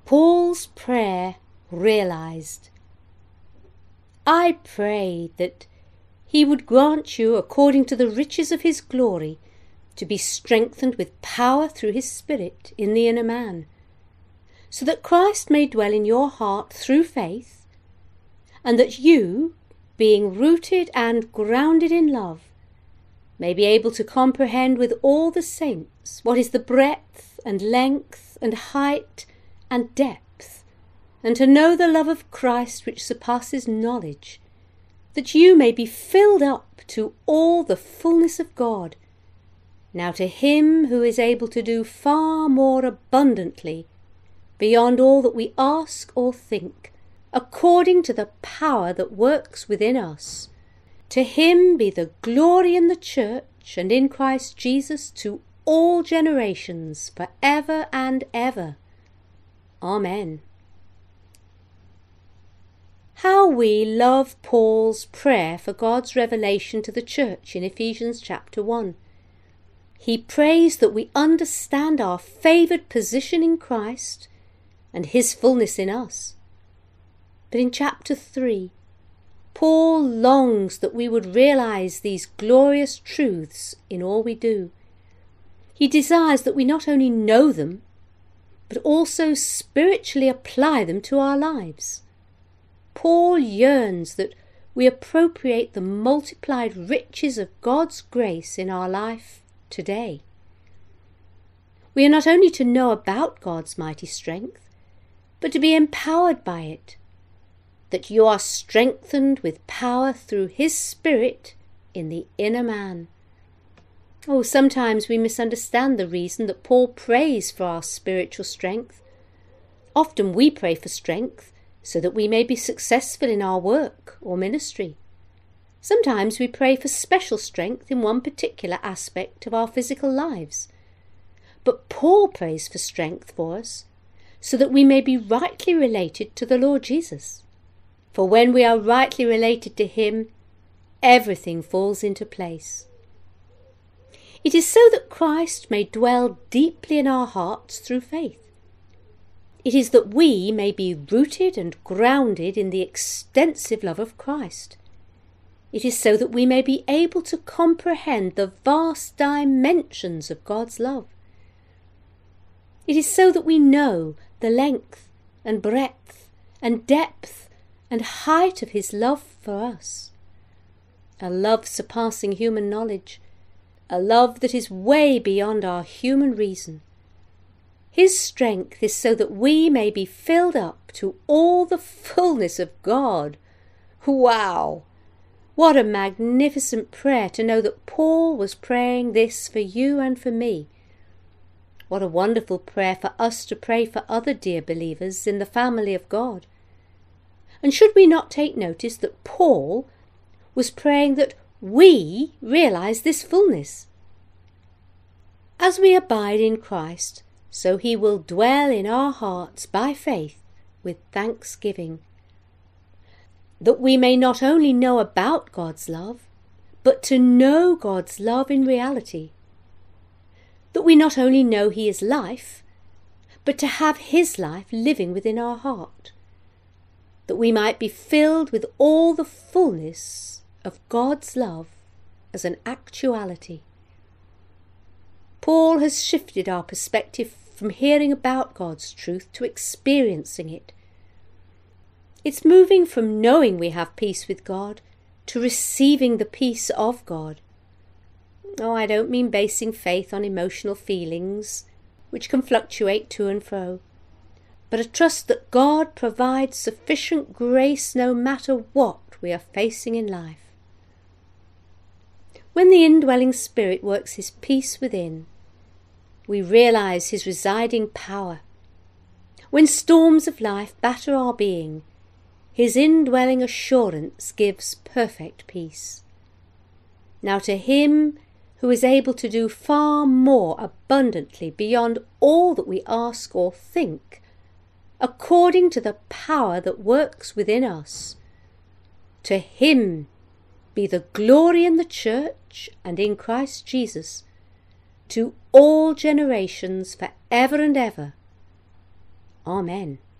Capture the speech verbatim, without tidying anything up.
Paul's prayer realized. I pray that he would grant you, according to the riches of his glory, to be strengthened with power through his Spirit in the inner man, so that Christ may dwell in your heart through faith, and that you, being rooted and grounded in love, may be able to comprehend with all the saints what is the breadth and length and height and depth, and to know the love of Christ which surpasses knowledge, that you may be filled up to all the fullness of God. Now to him who is able to do far more abundantly, beyond all that we ask or think, according to the power that works within us, to him be the glory in the church and in Christ Jesus to all generations, for ever and ever. Amen. How we love Paul's prayer for God's revelation to the church in Ephesians chapter one. He prays that we understand our favoured position in Christ and his fullness in us. But in chapter three, Paul longs that we would realise these glorious truths in all we do. He desires that we not only know them, but also spiritually apply them to our lives. Paul yearns that we appropriate the multiplied riches of God's grace in our life today. We are not only to know about God's mighty strength, but to be empowered by it, that you are strengthened with power through his Spirit in the inner man. Oh, sometimes we misunderstand the reason that Paul prays for our spiritual strength. Often we pray for strength so that we may be successful in our work or ministry. Sometimes we pray for special strength in one particular aspect of our physical lives. But Paul prays for strength for us so that we may be rightly related to the Lord Jesus. For when we are rightly related to him, everything falls into place. It is so that Christ may dwell deeply in our hearts through faith. It is that we may be rooted and grounded in the extensive love of Christ. It is so that we may be able to comprehend the vast dimensions of God's love. It is so that we know the length and breadth and depth and height of his love for us. A love surpassing human knowledge, a love that is way beyond our human reason. His strength is so that we may be filled up to all the fullness of God. Wow! What a magnificent prayer to know that Paul was praying this for you and for me. What a wonderful prayer for us to pray for other dear believers in the family of God. And should we not take notice that Paul was praying that we realise this fullness? As we abide in Christ, so he will dwell in our hearts by faith with thanksgiving. That we may not only know about God's love, but to know God's love in reality. That we not only know he is life, but to have his life living within our heart. That we might be filled with all the fullness of God's love as an actuality. Paul has shifted our perspective from hearing about God's truth to experiencing it. It's moving from knowing we have peace with God to receiving the peace of God. Oh, I don't mean basing faith on emotional feelings, which can fluctuate to and fro, but a trust that God provides sufficient grace no matter what we are facing in life. When the indwelling Spirit works his peace within, we realise his residing power. When storms of life batter our being, his indwelling assurance gives perfect peace. Now to him who is able to do far more abundantly beyond all that we ask or think, according to the power that works within us, to him be the glory in the church and in Christ Jesus, to all generations for ever and ever. Amen.